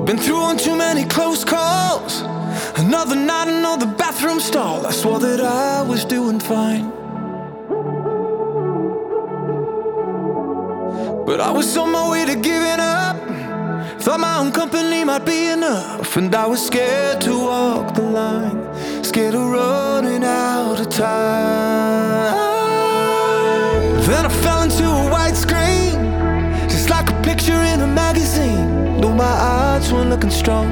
Been through one too many close calls. Another night, another bathroom stall. I swore that I was doing fine, but I was on my way to giving up. Thought my own company might be enough, and I was scared to walk the line, scared of running out of time. Then I fell into a white screen, just like a picture in a magazine. Though my eyes weren't looking strong,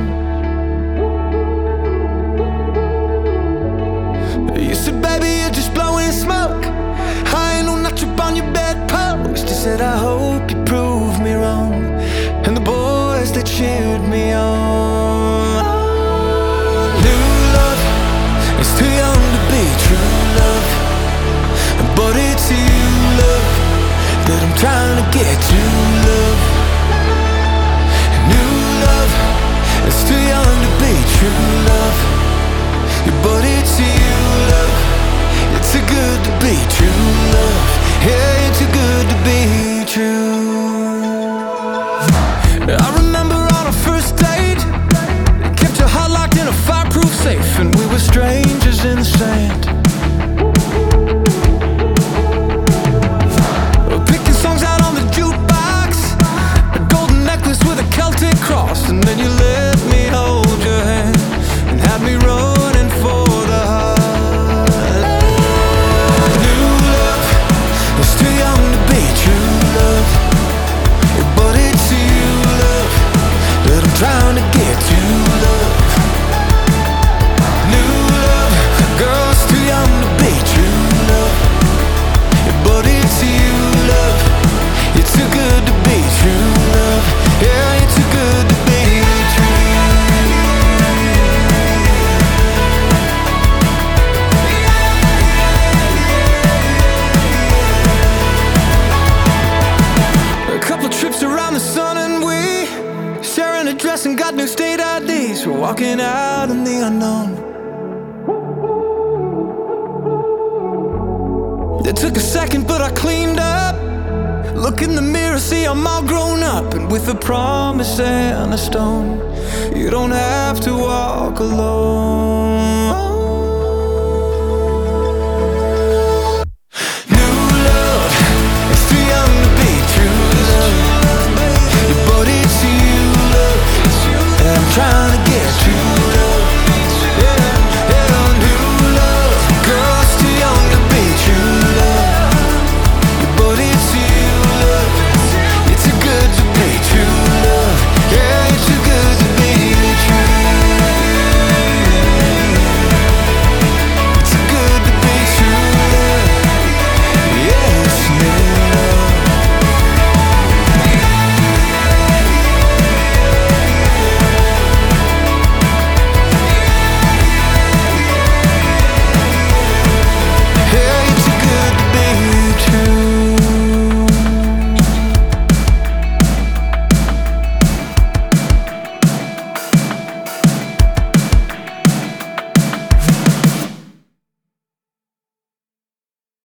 you said, baby, you're just blowing smoke. I ain't no notch up on your bedpost. You said, I hope you prove me wrong. And the boys, they cheered me on. New love is too young to be true love, but it's you, love, that I'm trying to get to, love. New love is too young to be true love, but it's you, love. You're too good to be true love. Yeah, you're too good to be true. I remember on our first date, kept your heart locked in a fireproof safe, and we were strangers in the sand. Picking songs out on the jukebox, a golden necklace with a Celtic cross, and then you let me hold your hand and had me running for the heart. New love is too young to be true love, but it's you, love, that I'm trying to get to, love. New love, girl, it's too young to be true love, but it's you, love. You're too good to be true love. Yeah, you're too good to be true. A couple trips around the sun and we sharing a dress and got new state IDs. We're walking out in the unknown. It took a second, but I cleaned up. Look in the mirror, see I'm all grown up, and with a promise and a stone, you don't have to walk alone.